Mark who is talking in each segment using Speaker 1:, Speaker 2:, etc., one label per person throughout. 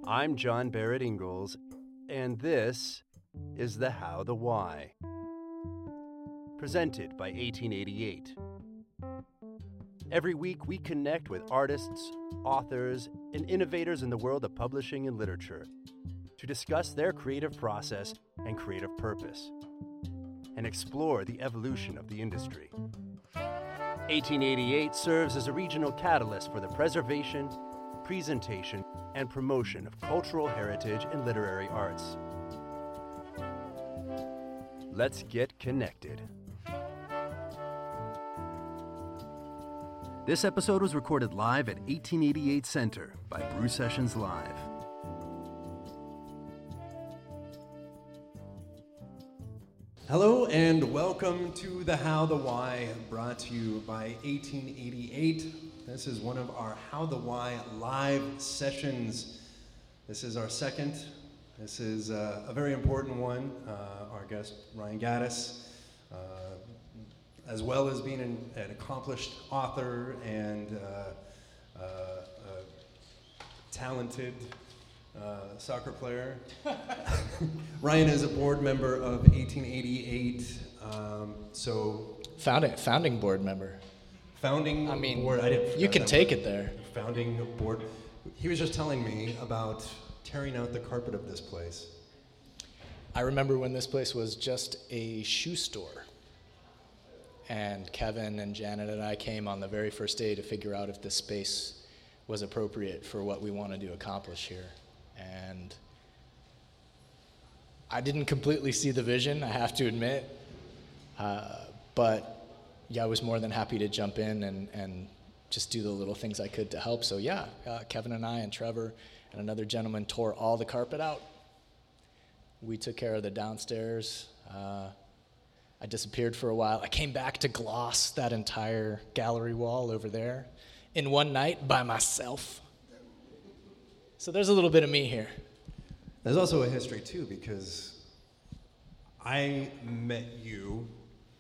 Speaker 1: I'm John Barrett Ingalls, and this is The How the Why, presented by 1888. Every week we connect with artists, authors, and innovators in the world of publishing and literature to discuss their creative process and creative purpose, and explore the evolution of the industry. 1888 serves as a regional catalyst for the preservation, presentation, and promotion of cultural heritage and literary arts. Let's get connected. This episode was recorded live at 1888 Center by Brew Sessions Live.
Speaker 2: Hello and welcome to The How the Why, brought to you by 1888. This is one of our How the Why live sessions. This is our second. This is a very important one. Our guest, Ryan Gaddis, as well as being an accomplished author and talented soccer player. Ryan is a board member of 1888.
Speaker 3: Founding board member.
Speaker 2: Founding board.
Speaker 3: You can take it there.
Speaker 2: Founding board. He was just telling me about tearing out the carpet of this place.
Speaker 3: I remember when this place was just a shoe store. And Kevin and Janet and I came on the very first day to figure out if this space was appropriate for what we wanted to accomplish here. And I didn't completely see the vision, I have to admit. But yeah, I was more than happy to jump in and just do the little things I could to help. So yeah, Kevin and I and Trevor and another gentleman tore all the carpet out. We took care of the downstairs. I disappeared for a while. I came back to gloss that entire gallery wall over there in one night by myself. So there's a little bit of me here.
Speaker 2: There's also a history too, because I met you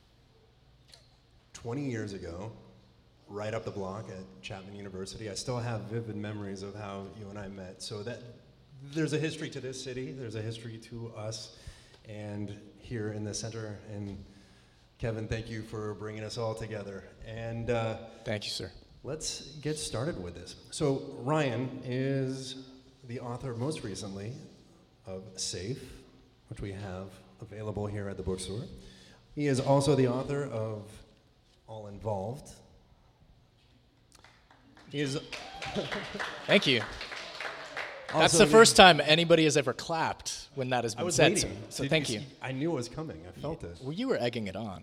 Speaker 2: 20 years ago, right up the block at Chapman University. I still have vivid memories of how you and I met. So that there's a history to this city, there's a history to us, and here in the center. And Kevin, thank you for bringing us all together. And
Speaker 3: thank you, sir.
Speaker 2: Let's get started with this. So Ryan is the author most recently of Safe, which we have available here at the bookstore. He is also the author of All Involved. He is
Speaker 3: Thank you. That's the first time anybody has ever clapped when that has been said.
Speaker 2: Waiting.
Speaker 3: So thank you.
Speaker 2: I knew it was coming. I felt it.
Speaker 3: Well, you were egging it on.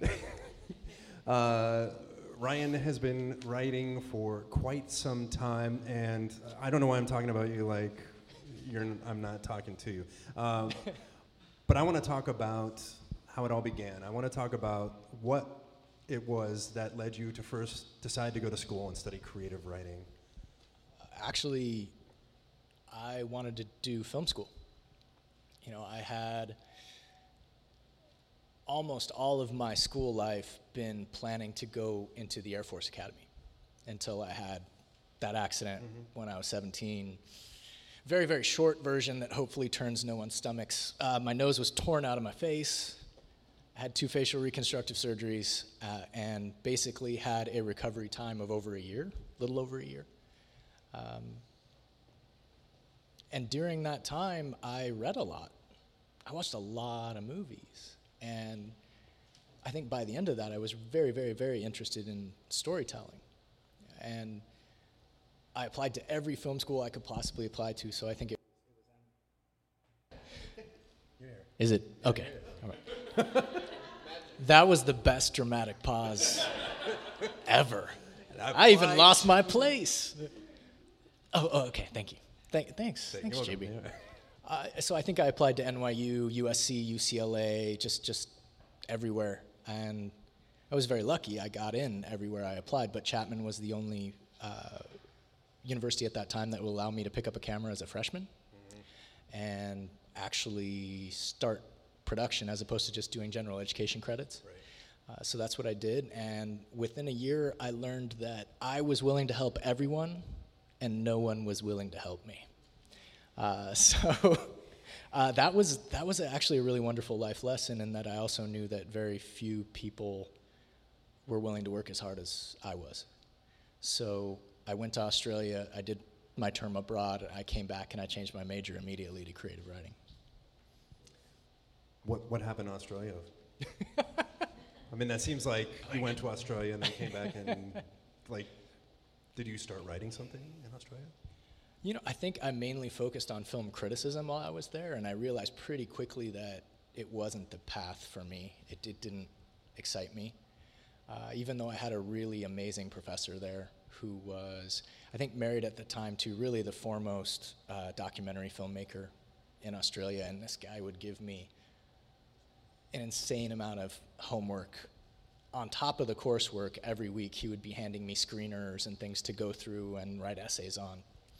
Speaker 2: Ryan has been writing for quite some time, and I don't know why I'm talking about you like I'm not talking to you. But I want to talk about how it all began. I want to talk about what it was that led you to first decide to go to school and study creative writing.
Speaker 3: Actually, I wanted to do film school. You know, I had almost all of my school life been planning to go into the Air Force Academy until I had that accident when I was 17. Very, very short version that hopefully turns no one's stomachs. My nose was torn out of my face. I had 2 facial reconstructive surgeries and basically had a recovery time of over a year, little over a year. And during that time, I read a lot. I watched a lot of movies. And I think by the end of that, I was very, very, very interested in storytelling. And I applied to every film school I could possibly apply to, so I think it... Is it? Okay. All right. That was the best dramatic pause ever. I even lost my place. Oh, okay, thank you. Thanks, JB. So I think I applied to NYU, USC, UCLA, just everywhere. And I was very lucky. I got in everywhere I applied, but Chapman was the only university at that time that would allow me to pick up a camera as a freshman and actually start production as opposed to just doing general education credits. Right. So that's what I did. And within a year, I learned that I was willing to help everyone and no one was willing to help me. So that was actually a really wonderful life lesson, in that I also knew that very few people were willing to work as hard as I was. So I went to Australia, I did my term abroad, I came back and I changed my major immediately to creative writing.
Speaker 2: What happened in Australia? I mean, that seems like you went to Australia and then came back and, like, did you start writing something in Australia?
Speaker 3: I think I mainly focused on film criticism while I was there, and I realized pretty quickly that it wasn't the path for me. It didn't excite me. Even though I had a really amazing professor there who was, I think, married at the time to really the foremost documentary filmmaker in Australia, and this guy would give me an insane amount of homework. On top of the coursework, every week he would be handing me screeners and things to go through and write essays on.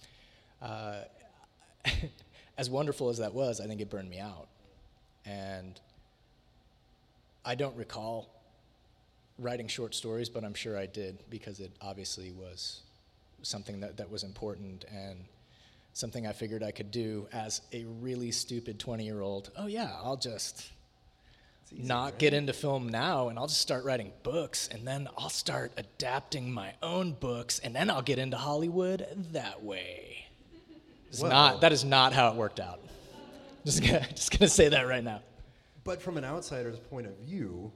Speaker 3: As wonderful as that was, I think it burned me out. And I don't recall writing short stories, but I'm sure I did, because it obviously was something that was important and something I figured I could do as a really stupid 20-year-old. Oh yeah, I'll just not get into film now, and I'll just start writing books, and then I'll start adapting my own books, and then I'll get into Hollywood that way. That is not how it worked out. Just gonna say that right now.
Speaker 2: But from an outsider's point of view,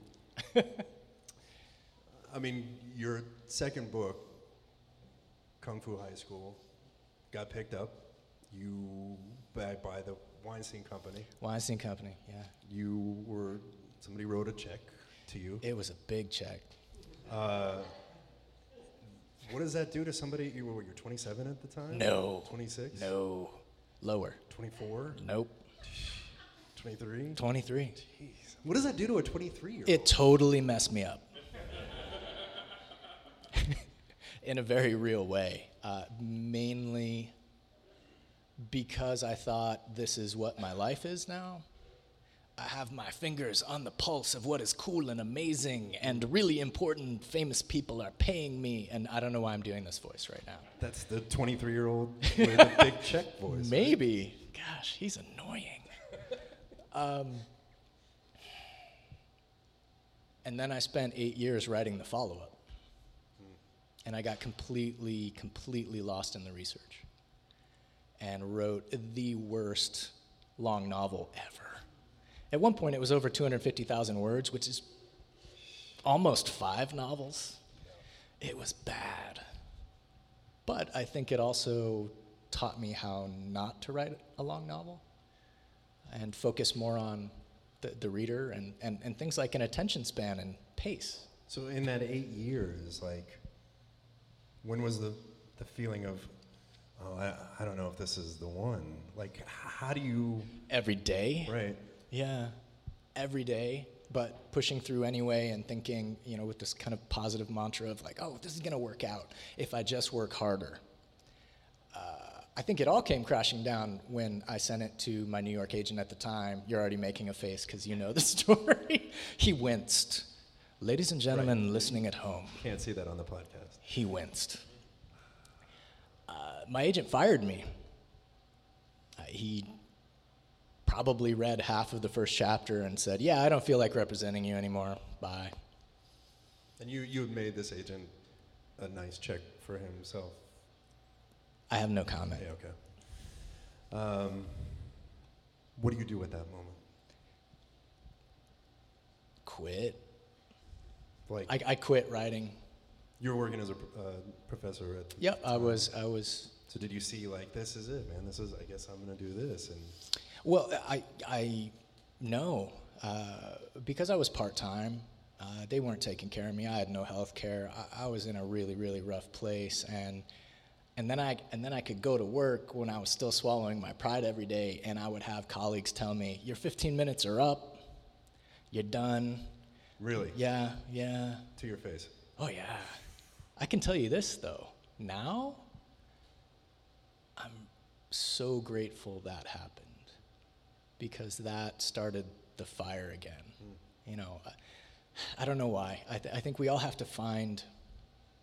Speaker 2: I mean, your second book, Kung Fu High School, got picked up. You by the Weinstein Company.
Speaker 3: Weinstein Company, yeah.
Speaker 2: Somebody wrote a check to you.
Speaker 3: It was a big check.
Speaker 2: What does that do to somebody? You're 27 at the time?
Speaker 3: No.
Speaker 2: 26?
Speaker 3: No. Lower.
Speaker 2: 24?
Speaker 3: Nope.
Speaker 2: 23?
Speaker 3: 23.
Speaker 2: Jeez. What does that do to a 23-year-old?
Speaker 3: It totally messed me up. In a very real way. Mainly because I thought, this is what my life is now. I have my fingers on the pulse of what is cool and amazing, and really important famous people are paying me, and I don't know why I'm doing this voice right now.
Speaker 2: That's the 23-year-old with a big check voice.
Speaker 3: Maybe. Right? Gosh, he's annoying. And then I spent 8 years writing the follow-up. And I got completely lost in the research and wrote the worst long novel ever. At one point, it was over 250,000 words, which is almost 5 novels. It was bad. But I think it also taught me how not to write a long novel and focus more on the reader and things like an attention span and pace.
Speaker 2: So in that 8 years, like, when was the feeling of, I don't know if this is the one? Like, how do you...
Speaker 3: Every day?
Speaker 2: Right.
Speaker 3: Yeah, every day, but pushing through anyway and thinking, with this kind of positive mantra of like, oh, this is going to work out if I just work harder. I think it all came crashing down when I sent it to my New York agent at the time. You're already making a face because you know the story. He winced. Ladies and gentlemen listening at home.
Speaker 2: Can't see that on the podcast.
Speaker 3: He winced. My agent fired me. He probably read half of the first chapter and said, yeah, I don't feel like representing you anymore. Bye.
Speaker 2: And you had made this agent a nice check for himself.
Speaker 3: I have no comment.
Speaker 2: Yeah, okay. What do you do at that moment?
Speaker 3: Quit.
Speaker 2: Like
Speaker 3: I quit writing.
Speaker 2: You were working as a professor at...
Speaker 3: Yep, I was.
Speaker 2: So did you see, like, this is it, man? I guess I'm going to do this, and...
Speaker 3: Well, I know, because I was part-time, they weren't taking care of me. I had no health care. I was in a really, really rough place, and then I could go to work when I was still swallowing my pride every day, and I would have colleagues tell me, your 15 minutes are up, you're done.
Speaker 2: Really?
Speaker 3: Yeah.
Speaker 2: To your face?
Speaker 3: Oh, yeah. I can tell you this, though. Now, I'm so grateful that happened, because that started the fire again. I don't know why. I think we all have to find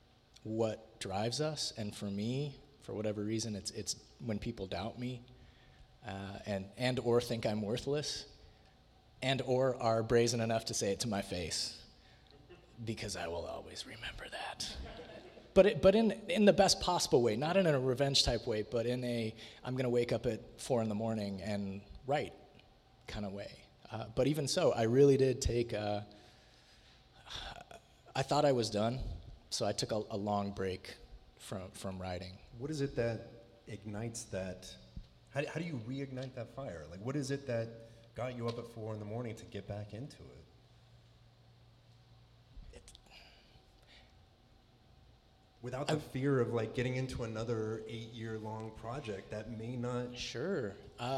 Speaker 3: what drives us, and for me, for whatever reason, it's when people doubt me, and or think I'm worthless, and or are brazen enough to say it to my face, because I will always remember that. But in the best possible way, not in a revenge type way, but in a I'm going to wake up at 4 a.m. and write kind of way. But even so, I really did take I thought I was done, so I took a long break from writing.
Speaker 2: What is it that ignites that? How do you reignite that fire? Like, what is it that got you up at 4 a.m. to get back into it? Without the fear of like getting into another 8-year-long project that may not.
Speaker 3: Sure.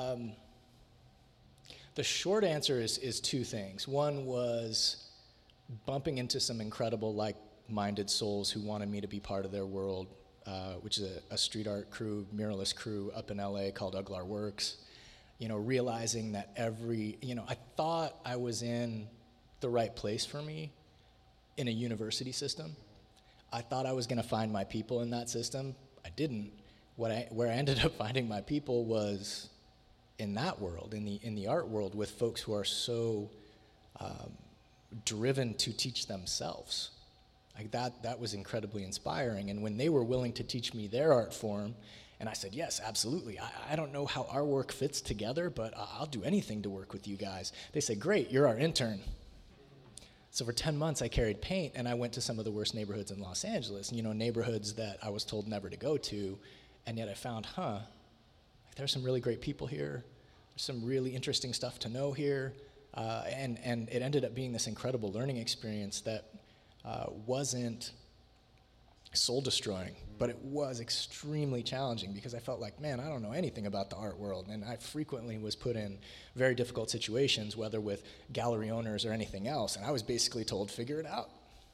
Speaker 3: The short answer is two things. One was bumping into some incredible like-minded souls who wanted me to be part of their world, which is a street art crew, muralist crew up in LA called Uglar Works. Realizing that I thought I was in the right place for me in a university system. I thought I was going to find my people in that system. I didn't. Where I ended up finding my people was in that world, in the art world, with folks who are so driven to teach themselves. Like that was incredibly inspiring. And when they were willing to teach me their art form, and I said, yes, absolutely. I don't know how our work fits together, but I'll do anything to work with you guys. They said, great, you're our intern. So for 10 months, I carried paint, and I went to some of the worst neighborhoods in Los Angeles, neighborhoods that I was told never to go to, and yet I found, there's some really great people here. There's some really interesting stuff to know here, and it ended up being this incredible learning experience that wasn't soul-destroying, but it was extremely challenging because I felt like, man, I don't know anything about the art world, and I frequently was put in very difficult situations, whether with gallery owners or anything else, and I was basically told, figure it out,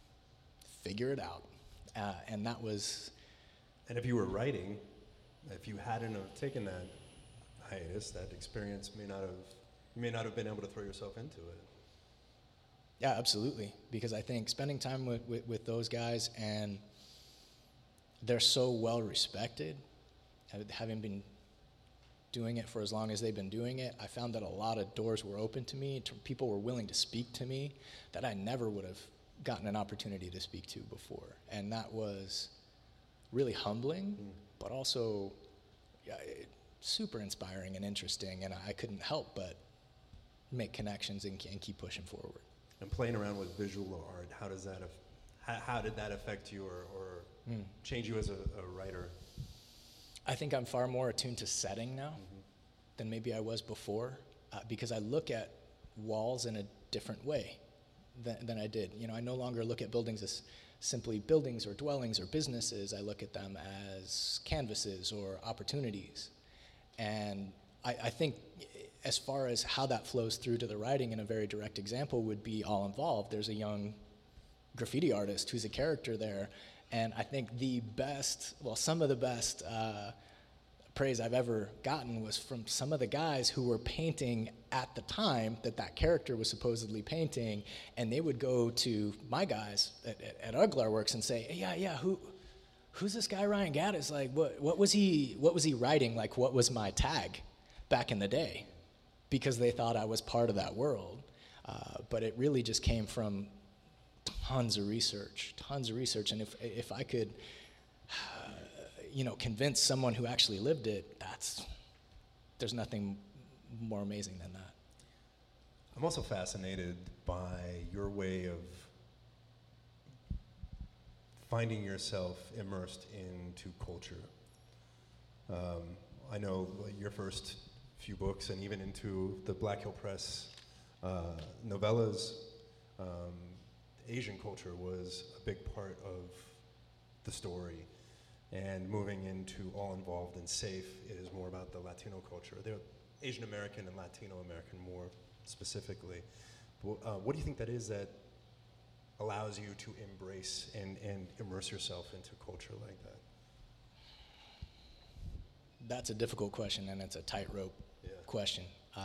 Speaker 3: and that was...
Speaker 2: And if you were writing, if you hadn't have taken that hiatus, that experience you may not have been able to throw yourself into it.
Speaker 3: Yeah, absolutely, because I think spending time with those guys, and they're so well respected, having been doing it for as long as they've been doing it, I found that a lot of doors were open to me, people were willing to speak to me that I never would have gotten an opportunity to speak to before. And that was really humbling, but also super inspiring and interesting, and I couldn't help but make connections and keep pushing forward.
Speaker 2: And playing around with visual art, how did that affect you or change you as a writer?
Speaker 3: I think I'm far more attuned to setting now than maybe I was before, because I look at walls in a different way than I did. I no longer look at buildings as simply buildings or dwellings or businesses. I look at them as canvases or opportunities. And I think as far as how that flows through to the writing, in a very direct example would be All Involved. There's a young graffiti artist who's a character there, and I think some of the best praise I've ever gotten was from some of the guys who were painting at the time that character was supposedly painting, and they would go to my guys at Uglar Works and say, yeah, who's this guy Ryan Gaddis? Like, what was he writing? Like, what was my tag back in the day? Because they thought I was part of that world. But it really just came from tons of research. And if I could, convince someone who actually lived it, there's nothing more amazing than that.
Speaker 2: I'm also fascinated by your way of finding yourself immersed into culture. I know your first few books, and even into the Black Hill Press novellas, Asian culture was a big part of the story. And moving into All Involved and Safe, it is more about the Latino culture. They're Asian American and Latino American more specifically. What do you think that is that allows you to embrace and immerse yourself into culture like that?
Speaker 3: That's a difficult question, and it's a tightrope question.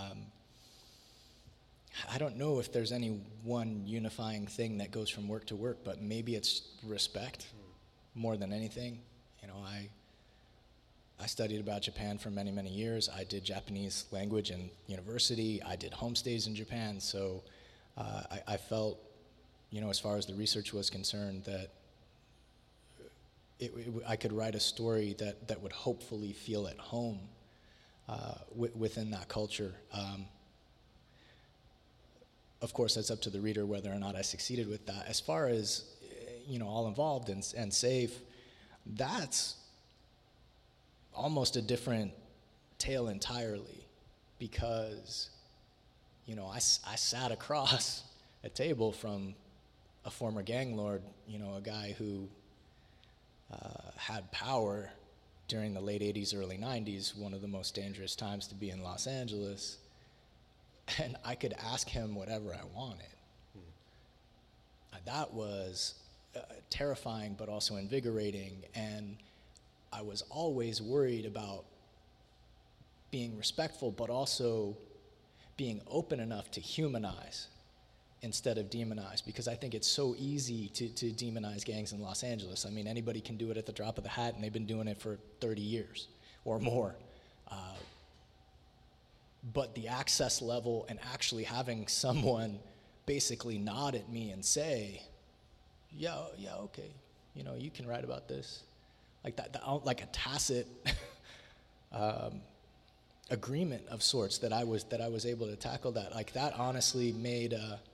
Speaker 3: I don't know if there's any one unifying thing that goes from work to work, but maybe it's respect more than anything. I studied about Japan for many, many years. I did Japanese language in university. I did homestays in Japan. So I felt, as far as the research was concerned, that I could write a story that would hopefully feel at home within that culture. Of course, that's up to the reader whether or not I succeeded with that. As far as, All Involved and Safe, that's almost a different tale entirely, because, I sat across a table from a former gang lord, a guy who had power during the late 80s, early 90s, one of the most dangerous times to be in Los Angeles, and I could ask him whatever I wanted. That was terrifying, but also invigorating, and I was always worried about being respectful, but also being open enough to humanize instead of demonize, because I think it's so easy to demonize gangs in Los Angeles. I mean, anybody can do it at the drop of the hat, and they've been doing it for 30 years or more. But the access level and actually having someone basically nod at me and say, yeah, okay, you can write about this. Like that like a tacit agreement of sorts that I was able to tackle that. Like that honestly made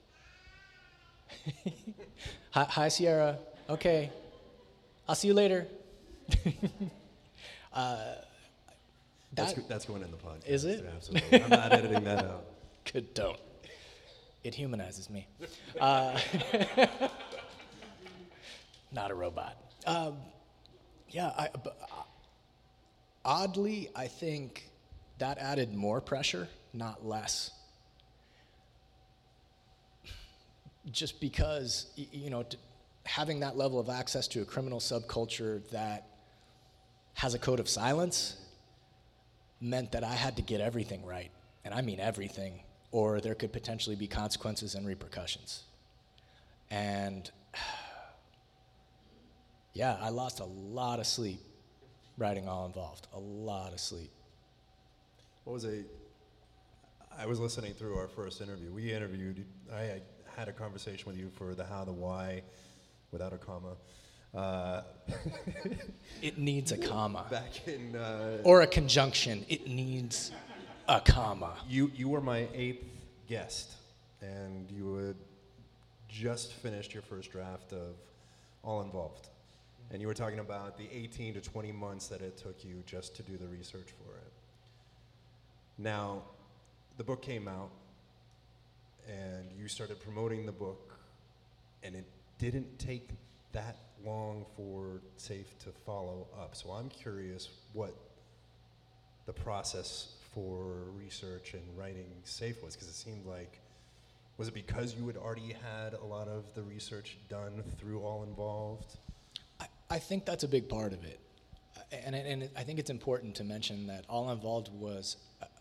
Speaker 3: Hi, Sierra. Okay. I'll see you later.
Speaker 2: That's going in the podcast.
Speaker 3: Is it?
Speaker 2: Absolutely. I'm not editing that out.
Speaker 3: Good, don't. It humanizes me. Not a robot. Oddly, I think that added more pressure, not less. Just because, having that level of access to a criminal subculture that has a code of silence meant that I had to get everything right. And I mean everything, or there could potentially be consequences and repercussions. And yeah, I lost a lot of sleep writing All Involved, a lot of sleep.
Speaker 2: I was listening through our first interview. I had a conversation with you for the how, the why, without a comma.
Speaker 3: It needs a comma.
Speaker 2: Back in...
Speaker 3: or a conjunction. It needs a comma.
Speaker 2: You were my 8th guest, and you had just finished your first draft of All Involved. And you were talking about the 18 to 20 months that it took you just to do the research for it. Now, the book came out, and you started promoting the book, and it didn't take that long for Safe to follow up. So I'm curious what the process for research and writing Safe was, because it seemed like, was it because you had already had a lot of the research done through All Involved?
Speaker 3: I think that's a big part of it. And I think it's important to mention that All Involved was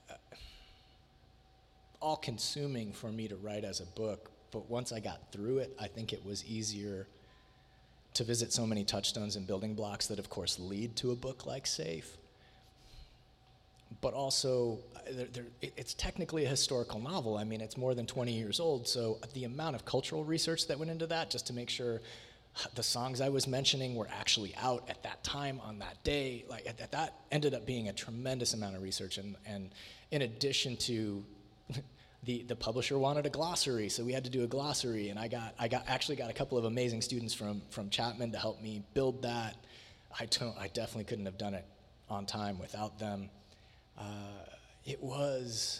Speaker 3: all-consuming for me to write as a book, but once I got through it, I think it was easier to visit so many touchstones and building blocks that, of course, lead to a book like Safe. But also, it's technically a historical novel. I mean, it's more than 20 years old, so the amount of cultural research that went into that just to make sure the songs I was mentioning were actually out at that time on that day, that ended up being a tremendous amount of research. And in addition to the publisher wanted a glossary, so we had to do a glossary, and I actually got a couple of amazing students from Chapman to help me build that. I definitely couldn't have done it on time without them. It was...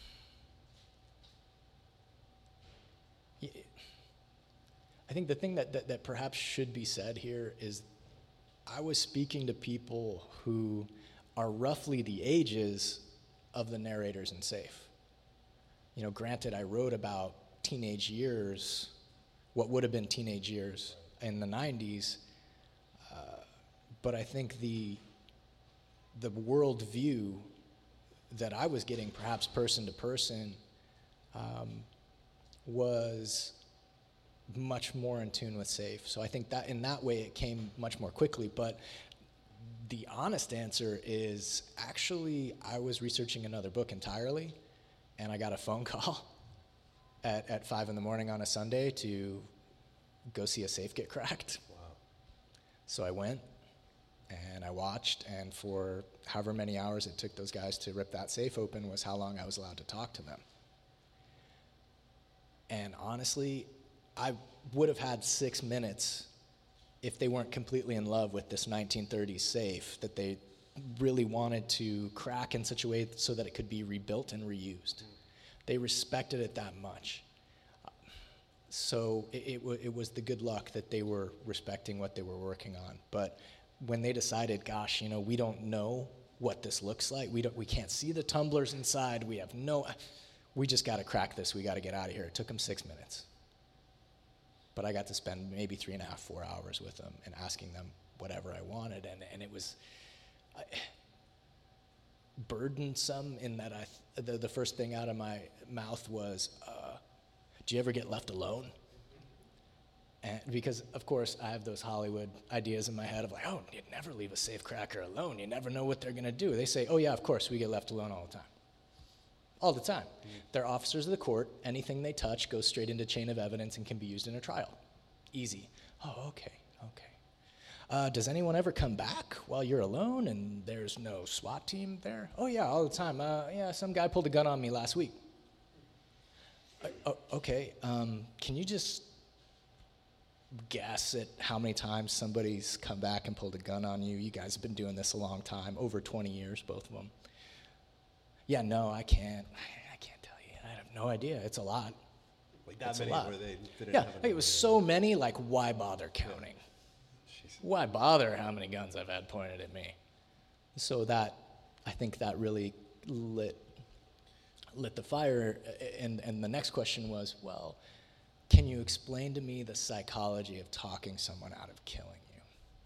Speaker 3: I think the thing that perhaps should be said here is I was speaking to people who are roughly the ages of the narrators in Safe. Granted, I wrote about teenage years, what would have been teenage years in the 90s, but I think the worldview that I was getting, perhaps person to person, was much more in tune with Safe. So I think that in that way it came much more quickly, but The honest answer is actually I was researching another book entirely, and I got a phone call at 5 in the morning on a Sunday to go see a safe get cracked.
Speaker 2: Wow.
Speaker 3: So I went, and I watched, and for however many hours it took those guys to rip that safe open was how long I was allowed to talk to them. And honestly, I would have had 6 minutes if they weren't completely in love with this 1930s safe that they really wanted to crack in such a way so that it could be rebuilt and reused. They respected it that much. So it was the good luck that they were respecting what they were working on. But when they decided, gosh, we don't know what this looks like. We can't see the tumblers inside. We just got to crack this. We got to get out of here. It took them 6 minutes. But I got to spend maybe 3.5, 4 hours with them and asking them whatever I wanted. And it was burdensome in that the first thing out of my mouth was, do you ever get left alone? And because, of course, I have those Hollywood ideas in my head of like, oh, you'd never leave a safe cracker alone. You never know what they're going to do. They say, oh, yeah, of course, we get left alone all the time. All the time. Mm-hmm. They're officers of the court. Anything they touch goes straight into chain of evidence and can be used in a trial. Easy. Oh, okay. Does anyone ever come back while you're alone and there's no SWAT team there? Oh, yeah, all the time. Yeah, some guy pulled a gun on me last week. Okay. Can you just guess at how many times somebody's come back and pulled a gun on you? You guys have been doing this a long time, over 20 years, both of them. Yeah, no, I can't tell you. I have no idea. It's a lot.
Speaker 2: Like that
Speaker 3: it's
Speaker 2: many
Speaker 3: a lot.
Speaker 2: where they didn't
Speaker 3: yeah,
Speaker 2: have
Speaker 3: it was so many, like, why bother counting?
Speaker 2: Yeah.
Speaker 3: Why bother how many guns I've had pointed at me? So I think that really lit the fire. And the next question was, well, can you explain to me the psychology of talking someone out of killing you?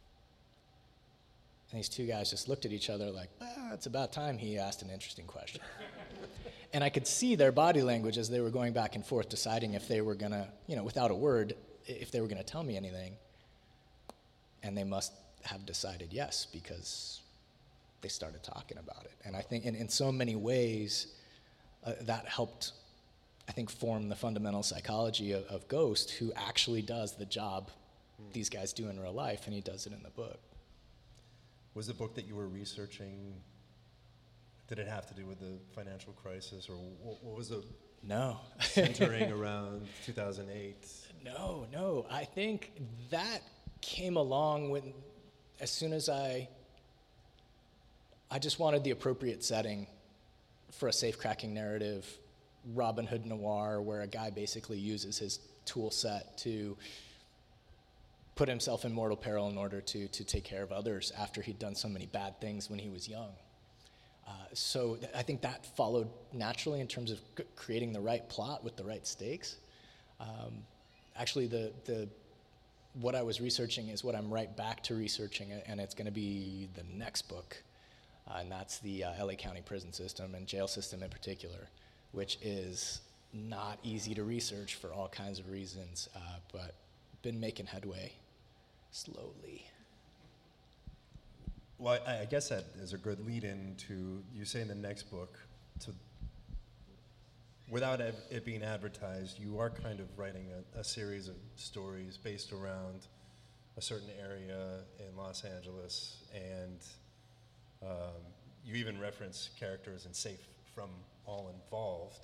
Speaker 3: And these two guys just looked at each other like, well, it's about time he asked an interesting question. And I could see their body language as they were going back and forth, deciding if they were going to, without a word, if they were going to tell me anything. And they must have decided yes, because they started talking about it. And I think in so many ways, that helped, I think, form the fundamental psychology of Ghost, who actually does the job these guys do in real life, and he does it in the book.
Speaker 2: Was the book that you were researching, did it have to do with the financial crisis, or what was the
Speaker 3: No.
Speaker 2: centering around 2008?
Speaker 3: No. I think that came along when, as soon as I just wanted the appropriate setting for a safe-cracking narrative, Robin Hood noir, where a guy basically uses his tool set to put himself in mortal peril in order to take care of others after he'd done so many bad things when he was young. So I think that followed naturally in terms of creating the right plot with the right stakes. Actually, what I was researching is what I'm right back to researching, and it's going to be the next book, and that's the LA County prison system and jail system in particular, which is not easy to research for all kinds of reasons, but been making headway slowly.
Speaker 2: Well, I guess that is a good lead-in to you say in the next book, without it being advertised, you are kind of writing a series of stories based around a certain area in Los Angeles, and you even reference characters and Safe from All Involved.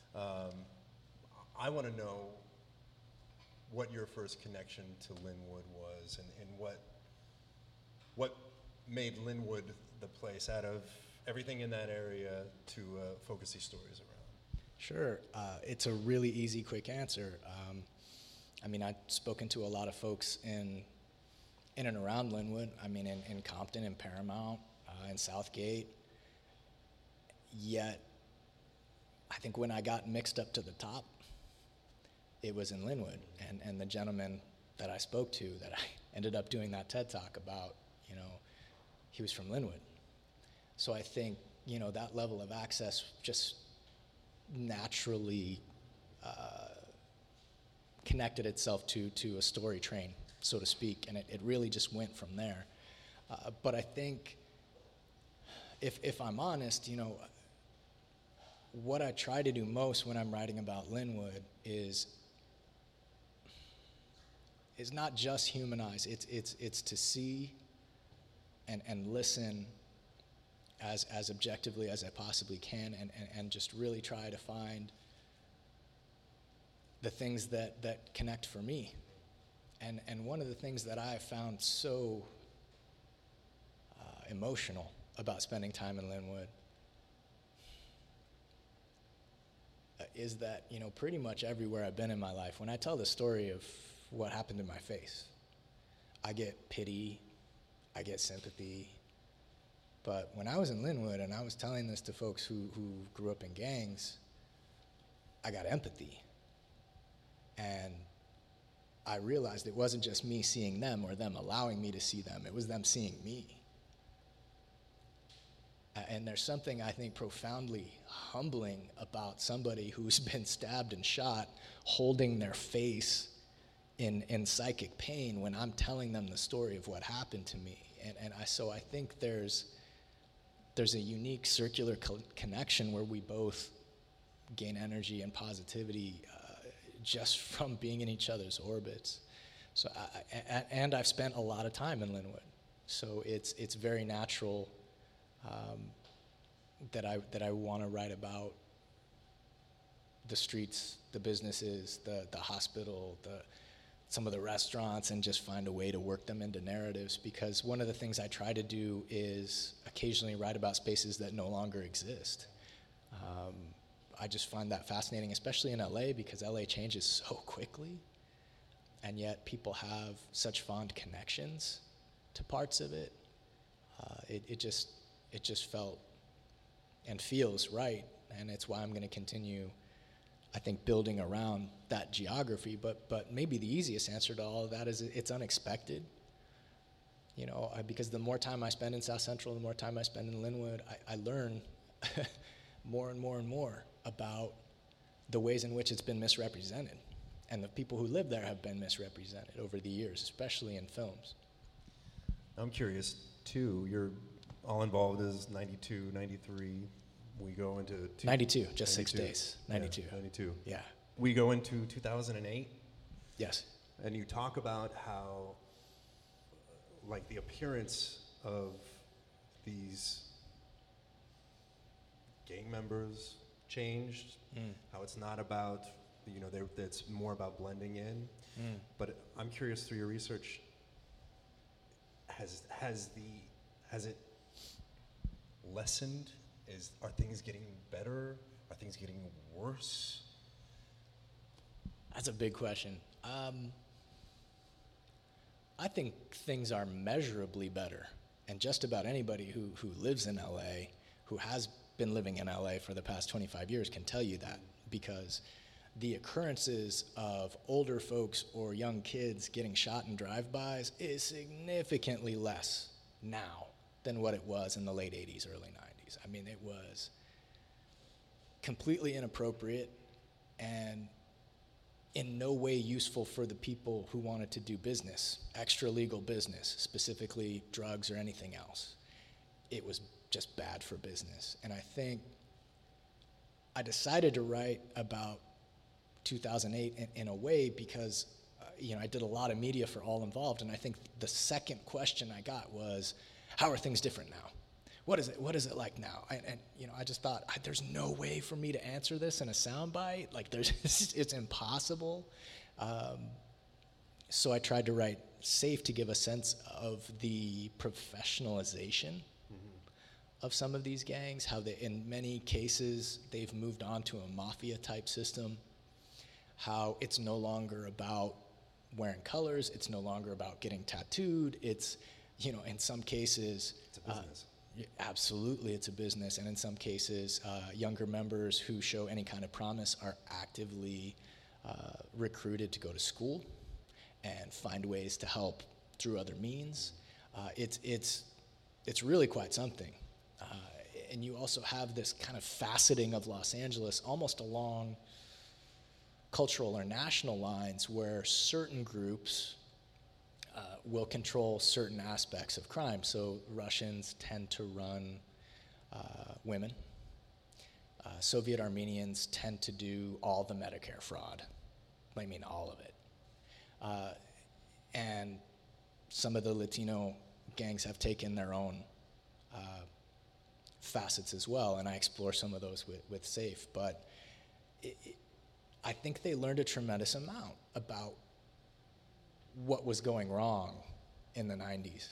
Speaker 2: I want to know what your first connection to Linwood was, and what made Linwood the place out of everything in that area to focus these stories around.
Speaker 3: Sure. It's a really easy, quick answer. I've spoken to a lot of folks in and around Linwood. In Compton, in Paramount, in Southgate. Yet, I think when I got mixed up to the top, it was in Linwood. And the gentleman that I spoke to, that I ended up doing that TED Talk about, he was from Linwood. So I think, that level of access just naturally connected itself to a story train, so to speak, and it really just went from there. But I think, if I'm honest, what I try to do most when I'm writing about Linwood is not just humanize. It's to see and listen as objectively as I possibly can, and just really try to find the things that connect for me. And one of the things that I found so emotional about spending time in Linwood is that, pretty much everywhere I've been in my life, when I tell the story of what happened to my face, I get pity, I get sympathy. But when I was in Linwood and I was telling this to folks who grew up in gangs, I got empathy. And I realized it wasn't just me seeing them or them allowing me to see them, it was them seeing me. And there's something, I think, profoundly humbling about somebody who's been stabbed and shot holding their face in psychic pain when I'm telling them the story of what happened to me. So I think there's a unique circular connection where we both gain energy and positivity just from being in each other's orbits. So and I've spent a lot of time in Linwood, so it's very natural that I want to write about the streets, the businesses, the hospital, some of the restaurants, and just find a way to work them into narratives, because one of the things I try to do is occasionally write about spaces that no longer exist. I just find that fascinating, especially in LA, because LA changes so quickly, and yet people have such fond connections to parts of it. It just felt and feels right, and it's why I'm going to continue, I think, building around that geography. But maybe the easiest answer to all of that is it's unexpected. Because the more time I spend in South Central, the more time I spend in Linwood, I learn more and more and more about the ways in which it's been misrepresented. And the people who live there have been misrepresented over the years, especially in films.
Speaker 2: I'm curious, too. You're all involved as 92, 93. We go into
Speaker 3: 92, just 6 days. 92.
Speaker 2: Yeah, 92.
Speaker 3: Yeah.
Speaker 2: We go into 2008.
Speaker 3: Yes.
Speaker 2: And you talk about how, like, the appearance of these gang members changed, how it's not about, it's more about blending in. But I'm curious, through your research, has it lessened? Are things getting better? Are things getting worse?
Speaker 3: That's a big question. I think things are measurably better, and just about anybody who lives in LA, who has been living in LA for the past 25 years, can tell you that, because the occurrences of older folks or young kids getting shot in drive-bys is significantly less now than what it was in the late 80s, early 90s. I mean, it was completely inappropriate and in no way useful for the people who wanted to do business, extra legal business, specifically drugs or anything else. It was just bad for business. And I think I decided to write about 2008 in a way because I did a lot of media for All Involved, and I think the second question I got was, how are things different now? What is it like now? And I just thought, there's no way for me to answer this in a soundbite. Like, it's impossible. So I tried to write safe to give a sense of the professionalization of some of these gangs, how they, in many cases, they've moved on to a mafia-type system, how it's no longer about wearing colors, it's no longer about getting tattooed, it's, in some cases...
Speaker 2: It's a business.
Speaker 3: Absolutely, it's a business, and in some cases, younger members who show any kind of promise are actively recruited to go to school and find ways to help through other means. It's really quite something. And you also have this kind of faceting of Los Angeles almost along cultural or national lines where certain groups will control certain aspects of crime. So Russians tend to run women. Soviet Armenians tend to do all the Medicare fraud. I mean, all of it. And some of the Latino gangs have taken their own facets as well, and I explore some of those with SAFE. But I think they learned a tremendous amount about what was going wrong in the 90s,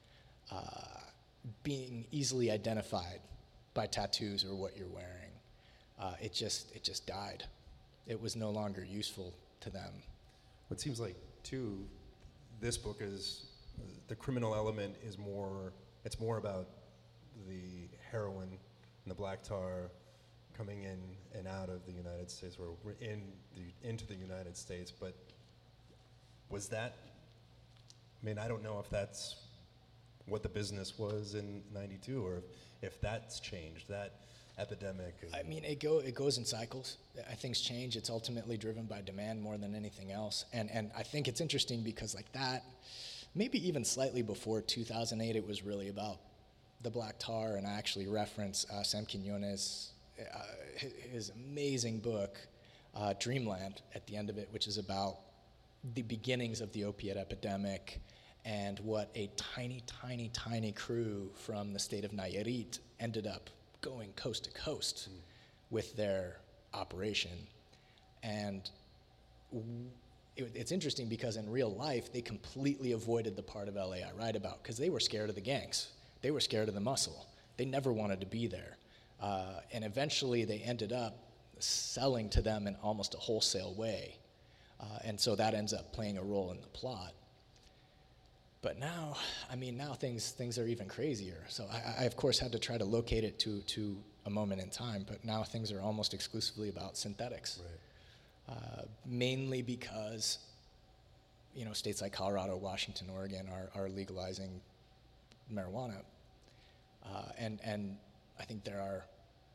Speaker 3: being easily identified by tattoos or what you're wearing. It just died. It was no longer useful to them.
Speaker 2: What seems like, too, this book is, the criminal element is it's more about the heroin and the black tar coming in and out of the United States, or into the United States. But was that, I mean, I don't know if that's what the business was in 92, or if that's changed, that epidemic.
Speaker 3: I mean, it goes in cycles. Things change. It's ultimately driven by demand more than anything else. And I think it's interesting because like that, maybe even slightly before 2008, it was really about the black tar. And I actually reference Sam Quinones, his amazing book, Dreamland, at the end of it, which is about the beginnings of the opiate epidemic and what a tiny, tiny, tiny crew from the state of Nayarit ended up going coast to coast with their operation. And it's interesting because in real life, they completely avoided the part of LA I write about because they were scared of the gangs. They were scared of the muscle. They never wanted to be there. And eventually they ended up selling to them in almost a wholesale way. And so that ends up playing a role in the plot. But now, I mean, now things are even crazier. So I of course had to try to locate it to a moment in time, but now things are almost exclusively about synthetics.
Speaker 2: Right.
Speaker 3: Mainly because, states like Colorado, Washington, Oregon are legalizing marijuana. And I think there are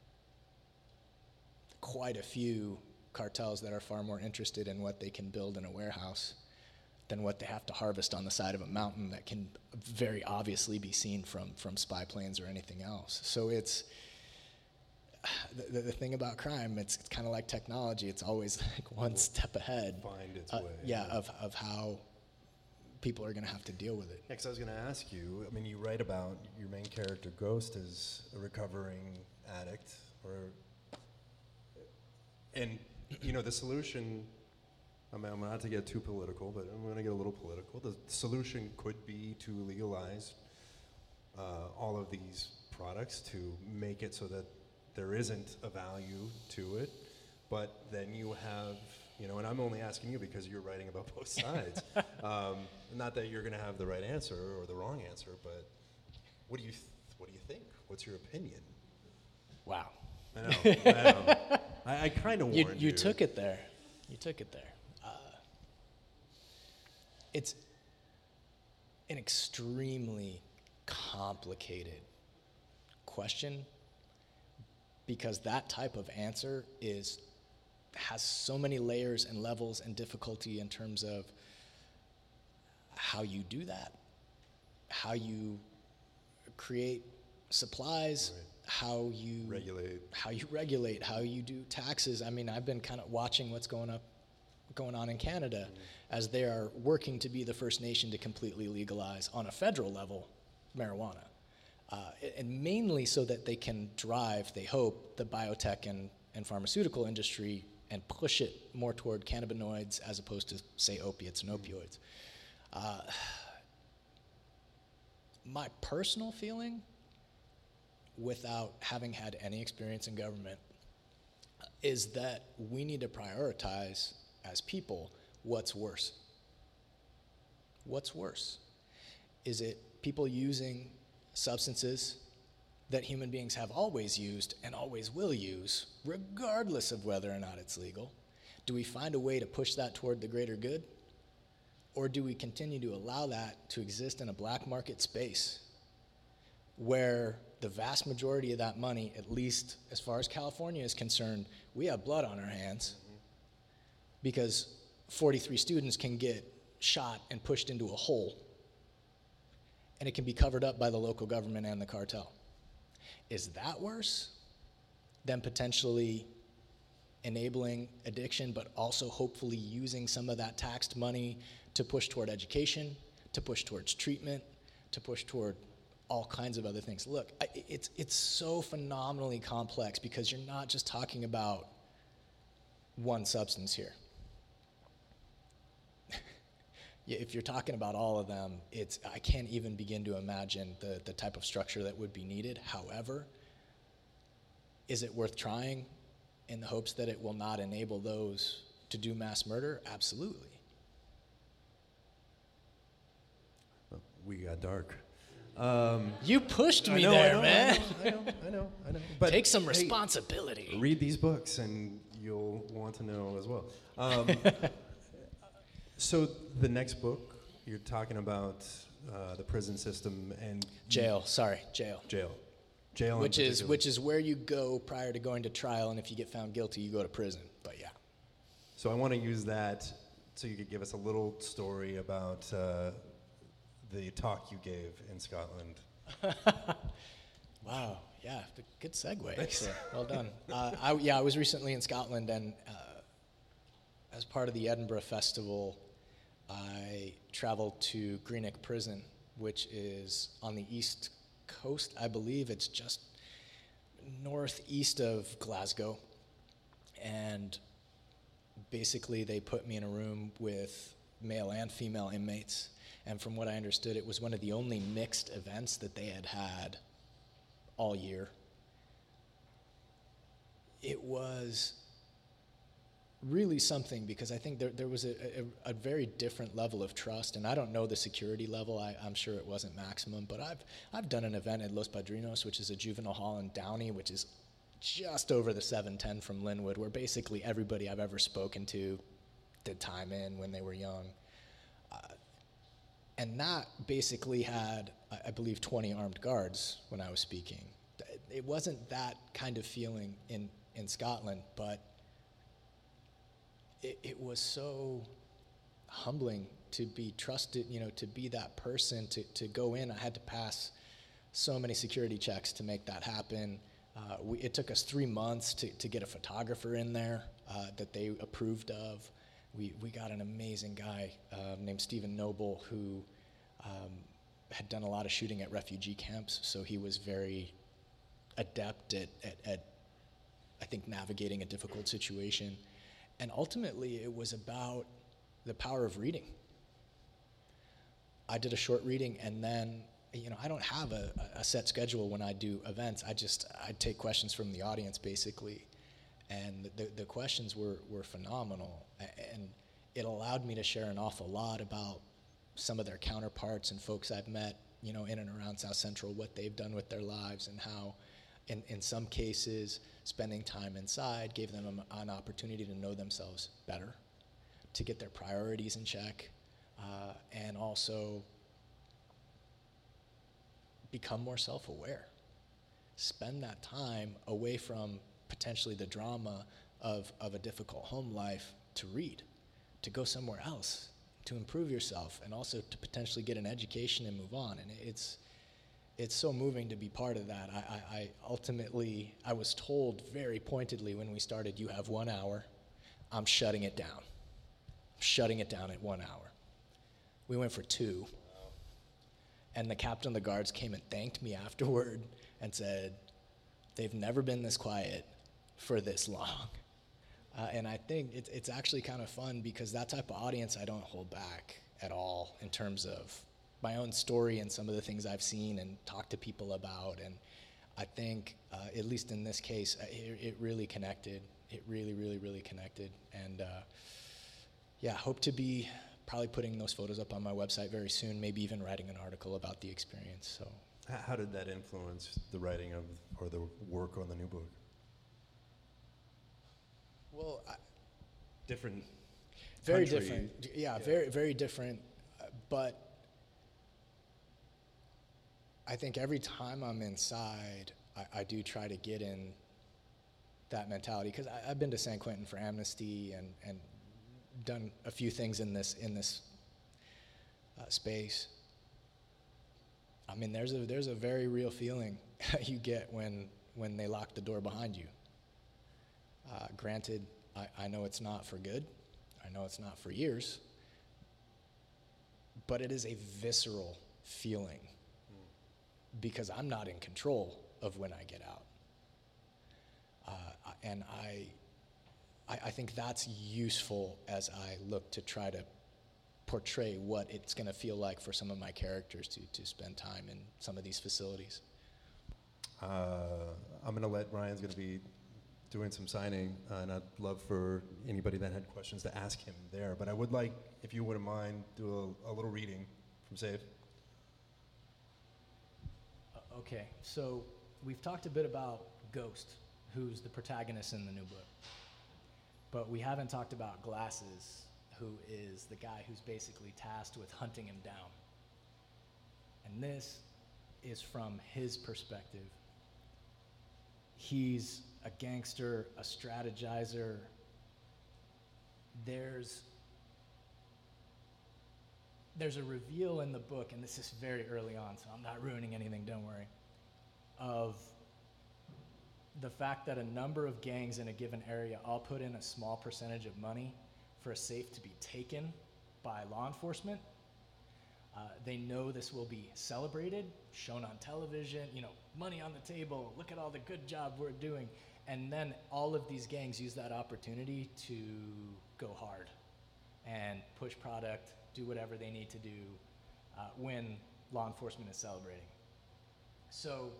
Speaker 3: quite a few cartels that are far more interested in what they can build in a warehouse than what they have to harvest on the side of a mountain that can very obviously be seen from spy planes or anything else. So it's the thing about crime. It's kind of like technology. It's always like one step ahead.
Speaker 2: Find its way.
Speaker 3: Yeah, of how people are going to have to deal with it.
Speaker 2: Next, I was going to ask you. I mean, you write about your main character, Ghost, as a recovering addict, and the solution. I'm not to get too political, but I'm going to get a little political. The solution could be to legalize all of these products to make it so that there isn't a value to it. But then you have, and I'm only asking you because you're writing about both sides. Not that you're going to have the right answer or the wrong answer, but what do you think? What's your opinion?
Speaker 3: Wow.
Speaker 2: I know. I kind of warned you.
Speaker 3: You took it there. It's an extremely complicated question because that type of answer has so many layers and levels and difficulty in terms of how you do that, how you create supplies,
Speaker 2: right.
Speaker 3: how you regulate, how you do taxes. I mean, I've been kind of watching what's going on in Canada as they are working to be the first nation to completely legalize on a federal level marijuana. And mainly so that they can drive, they hope, the biotech and pharmaceutical industry and push it more toward cannabinoids as opposed to, say, opiates and opioids. My personal feeling, without having had any experience in government, is that we need to prioritize as people what's worse. What's worse? Is it people using substances that human beings have always used and always will use, regardless of whether or not it's legal? Do we find a way to push that toward the greater good? Or do we continue to allow that to exist in a black market space where the vast majority of that money, at least as far as California is concerned, we have blood on our hands because 43 students can get shot and pushed into a hole, and it can be covered up by the local government and the cartel. Is that worse than potentially enabling addiction, but also hopefully using some of that taxed money to push toward education, to push towards treatment, to push toward all kinds of other things? Look, it's so phenomenally complex because you're not just talking about one substance here. If you're talking about all of them, I can't even begin to imagine the type of structure that would be needed. However, is it worth trying in the hopes that it will not enable those to do mass murder? Absolutely.
Speaker 2: We got dark.
Speaker 3: You pushed me there, man.
Speaker 2: I know. But
Speaker 3: take some responsibility.
Speaker 2: Read these books, and you'll want to know as well. So the next book, you're talking about the prison system and
Speaker 3: jail. Which is where you go prior to going to trial, and if you get found guilty, you go to prison. But yeah.
Speaker 2: So I want to use that so you could give us a little story about the talk you gave in Scotland.
Speaker 3: Wow, yeah, good segue. Actually. Well done. I was recently in Scotland, and as part of the Edinburgh Festival, I traveled to Greenock Prison, which is on the east coast. I believe it's just northeast of Glasgow, and basically they put me in a room with male and female inmates. And from what I understood, it was one of the only mixed events that they had all year. It was really something because I think there was a very different level of trust, and I don't know the security level. I'm sure it wasn't maximum, but I've done an event at Los Padrinos, which is a juvenile hall in Downey, which is just over the 710 from Linwood, where basically everybody I've ever spoken to did time in when they were young. And that basically had, I believe, 20 armed guards when I was speaking. It wasn't that kind of feeling in Scotland, but it was so humbling to be trusted, to be that person, to go in. I had to pass so many security checks to make that happen. It took us 3 months to get a photographer in there that they approved of. We got an amazing guy named Stephen Noble who had done a lot of shooting at refugee camps, so he was very adept at I think, navigating a difficult situation. And ultimately, it was about the power of reading. I did a short reading, and then, I don't have a set schedule when I do events. I take questions from the audience, basically. And the questions were phenomenal. And it allowed me to share an awful lot about some of their counterparts and folks I've met, in and around South Central, what they've done with their lives, and how, in some cases, spending time inside gave them an opportunity to know themselves better, to get their priorities in check, and also become more self-aware. Spend that time away from potentially the drama of a difficult home life to read, to go somewhere else, to improve yourself, and also to potentially get an education and move on. And it's so moving to be part of that. I ultimately was told very pointedly when we started, you have 1 hour. I'm shutting it down. I'm shutting it down at 1 hour. We went for 2. And the captain of the guards came and thanked me afterward and said, they've never been this quiet for this long. And I think it's actually kind of fun because that type of audience I don't hold back at all in terms of my own story and some of the things I've seen and talked to people about. And I think, at least in this case, it really connected. It really, really, really connected. And hope to be probably putting those photos up on my website very soon, maybe even writing an article about the experience. So,
Speaker 2: how did that influence the writing of, or the work on the new book?
Speaker 3: Well,
Speaker 2: different.
Speaker 3: Very
Speaker 2: country.
Speaker 3: different. Yeah, very, very different. But I think every time I'm inside, I do try to get in that mentality, because I've been to San Quentin for Amnesty and done a few things in this space. I mean, there's a very real feeling you get when they lock the door behind you. Granted, I know it's not for good. I know it's not for years. But it is a visceral feeling because I'm not in control of when I get out. And I think that's useful as I look to try to portray what it's going to feel like for some of my characters to spend time in some of these facilities.
Speaker 2: I'm going to let Ryan's going to be doing some signing, and I'd love for anybody that had questions to ask him there. But I would like, if you wouldn't mind, do a little reading from Save.
Speaker 3: Okay, so we've talked a bit about Ghost, who's the protagonist in the new book. But we haven't talked about Glasses, who is the guy who's basically tasked with hunting him down. And this is from his perspective. He's a gangster, a strategizer. There's a reveal in the book, and this is very early on, so I'm not ruining anything, don't worry, of the fact that a number of gangs in a given area all put in a small percentage of money for a safe to be taken by law enforcement. They know this will be celebrated, shown on television, money on the table, look at all the good job we're doing. And then all of these gangs use that opportunity to go hard and push product, do whatever they need to do when law enforcement is celebrating. So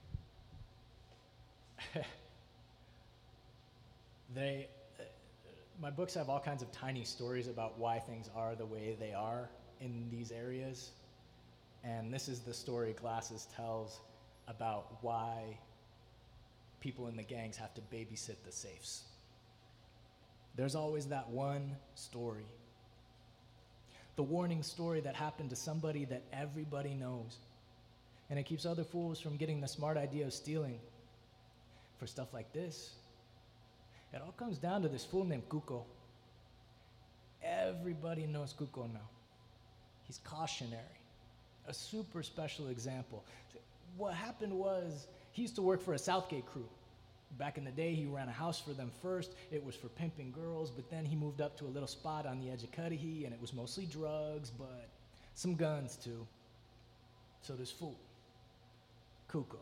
Speaker 3: my books have all kinds of tiny stories about why things are the way they are in these areas. And this is the story Glasses tells about why people in the gangs have to babysit the safes. There's always that one story. The warning story that happened to somebody that everybody knows. And it keeps other fools from getting the smart idea of stealing. For stuff like this, it all comes down to this fool named Cuco. Everybody knows Cuco now. He's cautionary, a super special example. What happened was, he used to work for a Southgate crew. Back in the day, he ran a house for them first. It was for pimping girls, but then he moved up to a little spot on the edge of Cudahy, and it was mostly drugs, but some guns too. So this fool, Cuco,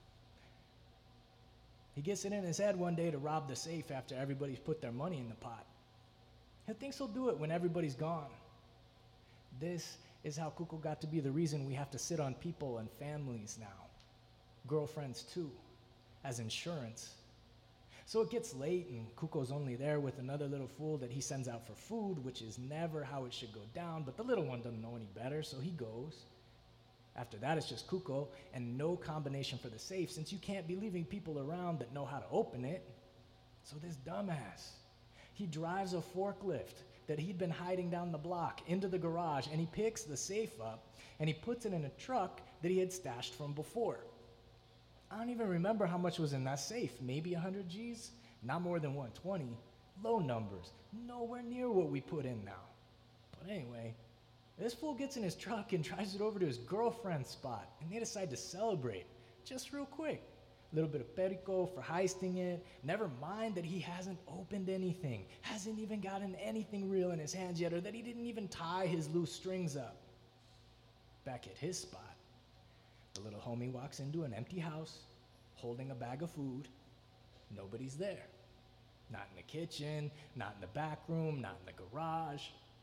Speaker 3: he gets it in his head one day to rob the safe after everybody's put their money in the pot. He thinks he'll do it when everybody's gone. This is how Cuco got to be the reason we have to sit on people and families now. Girlfriends too, as insurance. So it gets late and Cuco's only there with another little fool that he sends out for food, which is never how it should go down, but the little one doesn't know any better, so he goes. After that, it's just Cuco and no combination for the safe, since you can't be leaving people around that know how to open it. So this dumbass, he drives a forklift that he'd been hiding down the block into the garage, and he picks the safe up and he puts it in a truck that he had stashed from before. I don't even remember how much was in that safe. Maybe 100 G's? Not more than 120. Low numbers. Nowhere near what we put in now. But anyway, this fool gets in his truck and drives it over to his girlfriend's spot, and they decide to celebrate, just real quick. A little bit of perico for heisting it. Never mind that he hasn't opened anything, hasn't even gotten anything real in his hands yet, or that he didn't even tie his loose strings up. Back at his spot, the little homie walks into an empty house, holding a bag of food. Nobody's there. Not in the kitchen, not in the back room, not in the garage.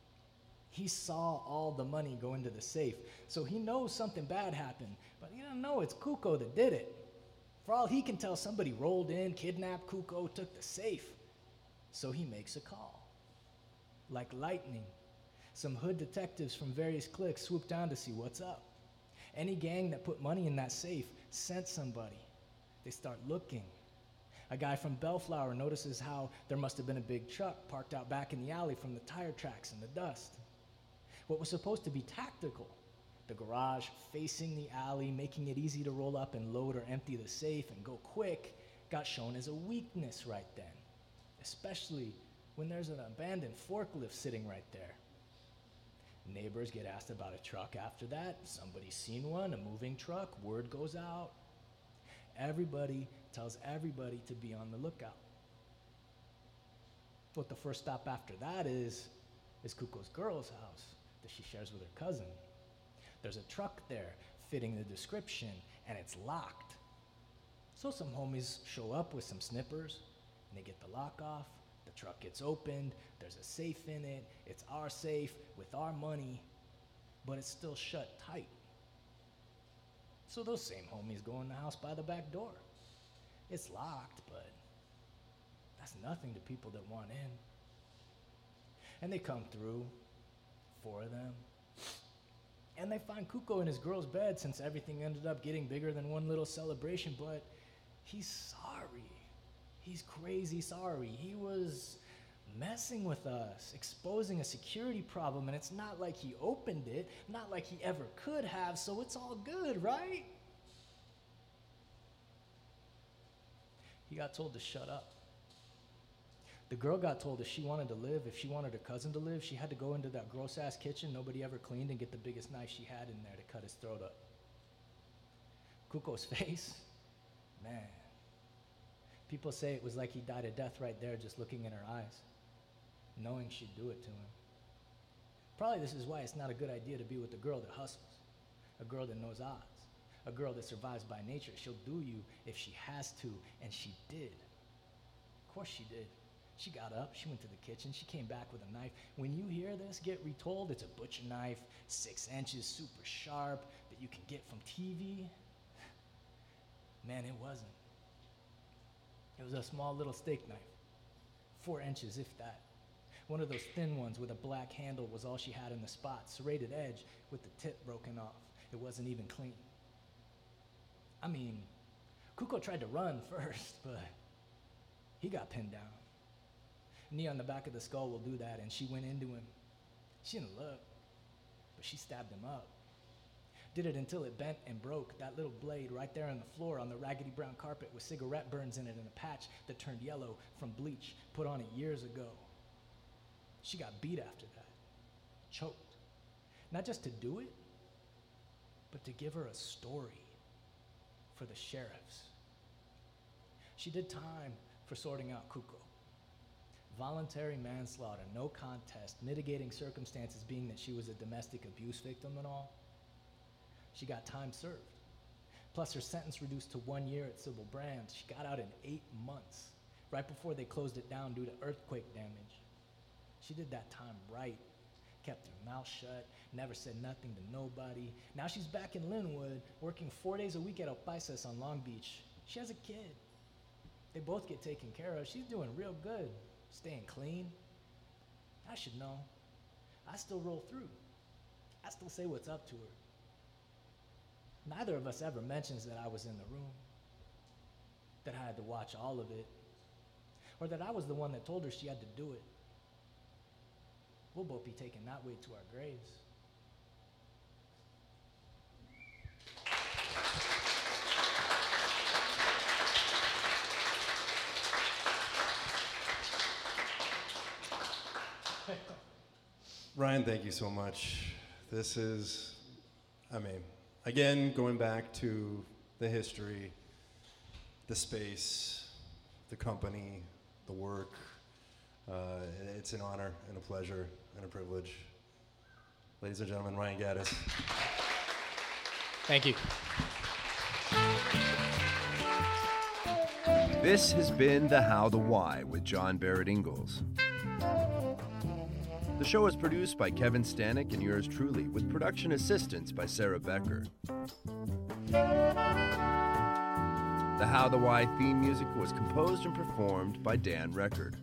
Speaker 3: He saw all the money go into the safe, so he knows something bad happened, but he doesn't know it's Cuco that did it. For all he can tell, somebody rolled in, kidnapped Cuco, took the safe. So he makes a call. Like lightning, some hood detectives from various cliques swoop down to see what's up. Any gang that put money in that safe sent somebody. They start looking. A guy from Bellflower notices how there must have been a big truck parked out back in the alley from the tire tracks and the dust. What was supposed to be tactical, the garage facing the alley, making it easy to roll up and load or empty the safe and go quick, got shown as a weakness right then, especially when there's an abandoned forklift sitting right there. Neighbors get asked about a truck after that. Somebody's seen one, a moving truck, word goes out. Everybody tells everybody to be on the lookout. But the first stop after that is Kuko's girl's house that she shares with her cousin. There's a truck there fitting the description, and it's locked. So some homies show up with some snippers, and they get the lock off. The truck gets opened, there's a safe in it, it's our safe with our money, but it's still shut tight. So those same homies go in the house by the back door. It's locked, but that's nothing to people that want in. And they come through, 4 of them, and they find Kuko in his girl's bed, since everything ended up getting bigger than one little celebration, but he's sorry. He's crazy sorry. He was messing with us, exposing a security problem, and it's not like he opened it, not like he ever could have, so it's all good, right? He got told to shut up. The girl got told if she wanted to live, if she wanted her cousin to live, she had to go into that gross-ass kitchen nobody ever cleaned and get the biggest knife she had in there to cut his throat up. Kuko's face, man. People say it was like he died a death right there just looking in her eyes, knowing she'd do it to him. Probably this is why it's not a good idea to be with a girl that hustles, a girl that knows odds, a girl that survives by nature. She'll do you if she has to, and she did. Of course she did. She got up, she went to the kitchen, she came back with a knife. When you hear this get retold, it's a butcher knife, 6 inches, super sharp, that you can get from TV. Man, it wasn't. It was a small little steak knife, 4 inches, if that. One of those thin ones with a black handle was all she had in the spot, serrated edge with the tip broken off. It wasn't even clean. I mean, Kuko tried to run first, but he got pinned down. Knee on the back of the skull will do that, and she went into him. She didn't look, but she stabbed him up. Did it until it bent and broke, that little blade right there on the floor on the raggedy brown carpet with cigarette burns in it and a patch that turned yellow from bleach put on it years ago. She got beat after that, choked. Not just to do it, but to give her a story for the sheriffs. She did time for sorting out Kuko. Voluntary manslaughter, no contest, mitigating circumstances being that she was a domestic abuse victim and all. She got time served. Plus her sentence reduced to 1 year at Sybil Brands. She got out in 8 months, right before they closed it down due to earthquake damage. She did that time right, kept her mouth shut, never said nothing to nobody. Now she's back in Linwood, working 4 days a week at El Paisas on Long Beach. She has a kid. They both get taken care of. She's doing real good, staying clean. I should know. I still roll through. I still say what's up to her. Neither of us ever mentions that I was in the room, that I had to watch all of it, or that I was the one that told her she had to do it. We'll both be taking that way to our graves.
Speaker 2: Ryan, thank you so much. This is, again, going back to the history, the space, the company, the work, it's an honor and a pleasure and a privilege. Ladies and gentlemen, Ryan Gaddis.
Speaker 3: Thank you.
Speaker 1: This has been The How, the Why with John Barrett Ingalls. The show is produced by Kevin Stanek and yours truly, with production assistance by Sarah Becker. The How, the Why theme music was composed and performed by Dan Record.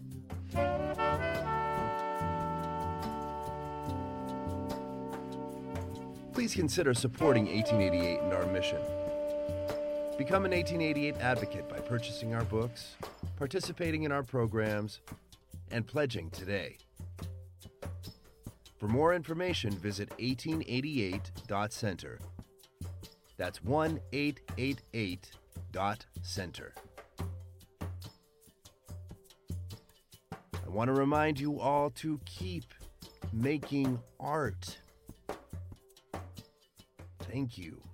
Speaker 1: Please consider supporting 1888 and our mission. Become an 1888 advocate by purchasing our books, participating in our programs, and pledging today. For more information, visit 1888.center. That's 1888.center. I want to remind you all to keep making art. Thank you.